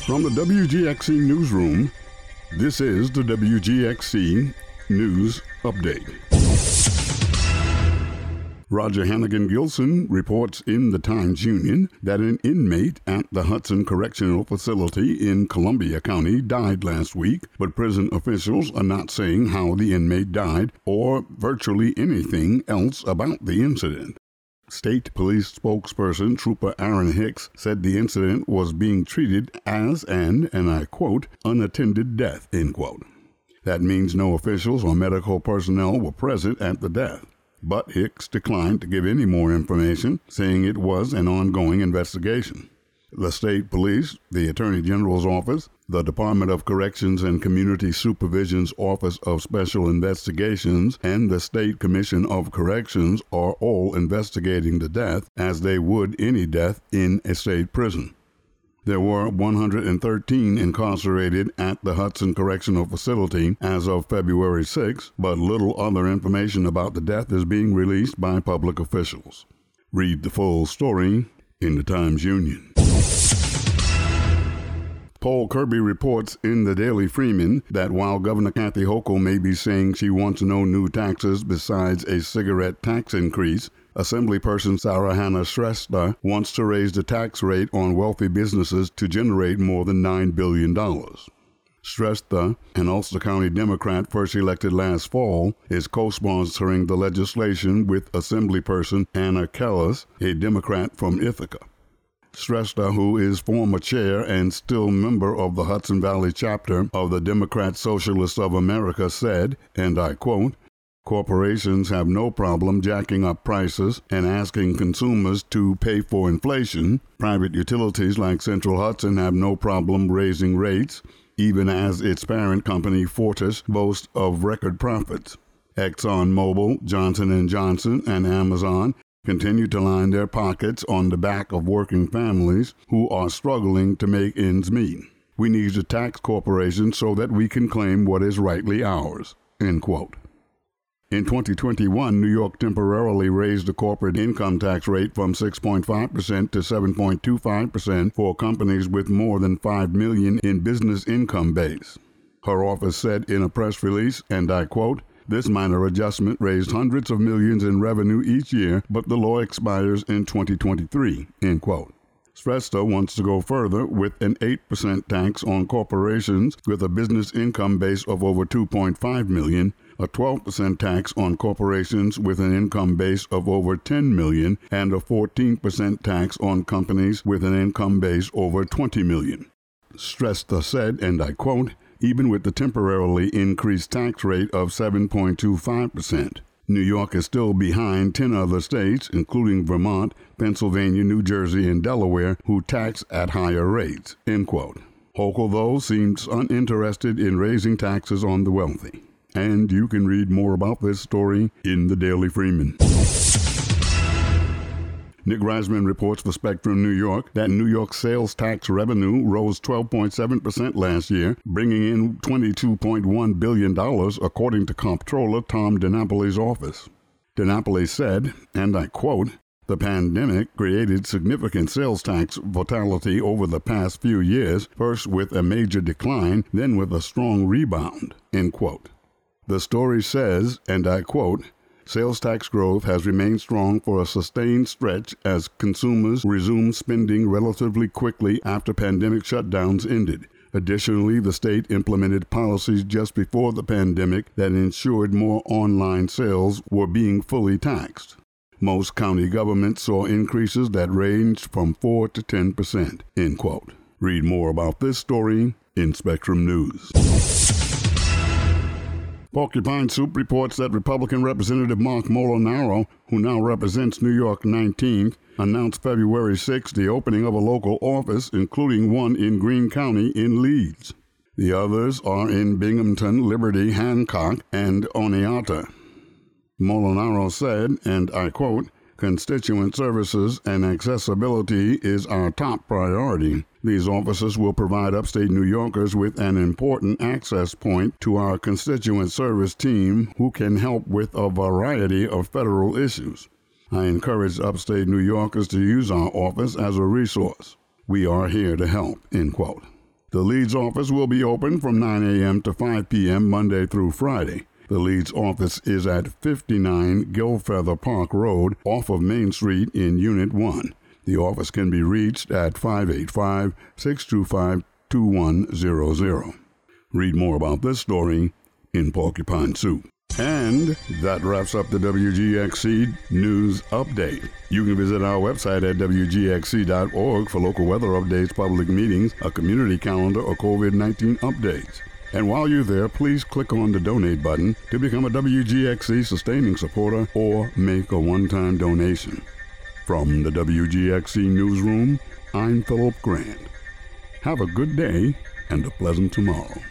From the WGXC Newsroom, this is the WGXC News Update. Roger Hannigan Gilson reports in the Times-Union that an inmate at the Hudson Correctional Facility in Columbia County died last week, but prison officials are not saying how the inmate died or virtually anything else about the incident. State Police spokesperson Trooper Aaron Hicks said the incident was being treated as and I quote, unattended death, end quote. That means no officials or medical personnel were present at the death. But Hicks declined to give any more information, saying it was an ongoing investigation. The State Police, the Attorney General's Office, the Department of Corrections and Community Supervision's Office of Special Investigations, and the State Commission of Corrections are all investigating the death as they would any death in a state prison. There were 113 incarcerated at the Hudson Correctional Facility as of February 6, but little other information about the death is being released by public officials. Read the full story in the Times-Union. Paul Kirby reports in the Daily Freeman that while Governor Kathy Hochul may be saying she wants no new taxes besides a cigarette tax increase, Assemblyperson Sarah Hannah Shrestha wants to raise the tax rate on wealthy businesses to generate more than $9 billion. Shrestha, an Ulster County Democrat first elected last fall, is co-sponsoring the legislation with Assemblyperson Anna Kellis, a Democrat from Ithaca. Shrestha, who is former chair and still member of the Hudson Valley chapter of the Democrat Socialists of America, said, and I quote, "Corporations have no problem jacking up prices and asking consumers to pay for inflation. Private utilities like Central Hudson have no problem raising rates, even as its parent company Fortis boasts of record profits. ExxonMobil, Johnson & Johnson, and Amazon continue to line their pockets on the back of working families who are struggling to make ends meet. We need to tax corporations so that we can claim what is rightly ours." End quote. In 2021, New York temporarily raised the corporate income tax rate from 6.5% to 7.25% for companies with more than $5 million in business income base. Her office said in a press release, and I quote, "This minor adjustment raised hundreds of millions in revenue each year, but the law expires in 2023, end quote. Shrestha wants to go further with an 8% tax on corporations with a business income base of over $2.5 million, a 12% tax on corporations with an income base of over $10 million, and a 14% tax on companies with an income base over $20 million. Shrestha said, and I quote, "Even with the temporarily increased tax rate of 7.25%, New York is still behind 10 other states, including Vermont, Pennsylvania, New Jersey, and Delaware, who tax at higher rates," end quote. Hochul, though, seems uninterested in raising taxes on the wealthy. And you can read more about this story in the Daily Freeman. Nick Reisman reports for Spectrum New York that New York sales tax revenue rose 12.7% last year, bringing in $22.1 billion, according to Comptroller Tom DiNapoli's office. DiNapoli said, and I quote, "The pandemic created significant sales tax volatility over the past few years, first with a major decline, then with a strong rebound," end quote. The story says, and I quote, "Sales tax growth has remained strong for a sustained stretch as consumers resumed spending relatively quickly after pandemic shutdowns ended. Additionally, the state implemented policies just before the pandemic that ensured more online sales were being fully taxed. Most county governments saw increases that ranged from 4 to 10%, end quote. Read more about this story in Spectrum News. Porcupine Soup reports that Republican Representative Mark Molinaro, who now represents New York 19th, announced February 6 the opening of a local office, including one in Greene County in Leeds. The others are in Binghamton, Liberty, Hancock, and Oneonta. Molinaro said, and I quote, "Constituent services and accessibility is our top priority. These offices will provide upstate New Yorkers with an important access point to our constituent service team who can help with a variety of federal issues. I encourage upstate New Yorkers to use our office as a resource. We are here to help," end quote. The Leeds office will be open from 9 a.m. to 5 p.m. Monday through Friday. The Leeds office is at 59 Gilfeather Park Road off of Main Street in Unit 1. The office can be reached at 585-625-2100. Read more about this story in Porcupine Soup. And that wraps up the WGXC News Update. You can visit our website at WGXC.org for local weather updates, public meetings, a community calendar, or COVID-19 updates. And while you're there, please click on the donate button to become a WGXC sustaining supporter or make a one-time donation. From the WGXC Newsroom, I'm Philip Grant. Have a good day and a pleasant tomorrow.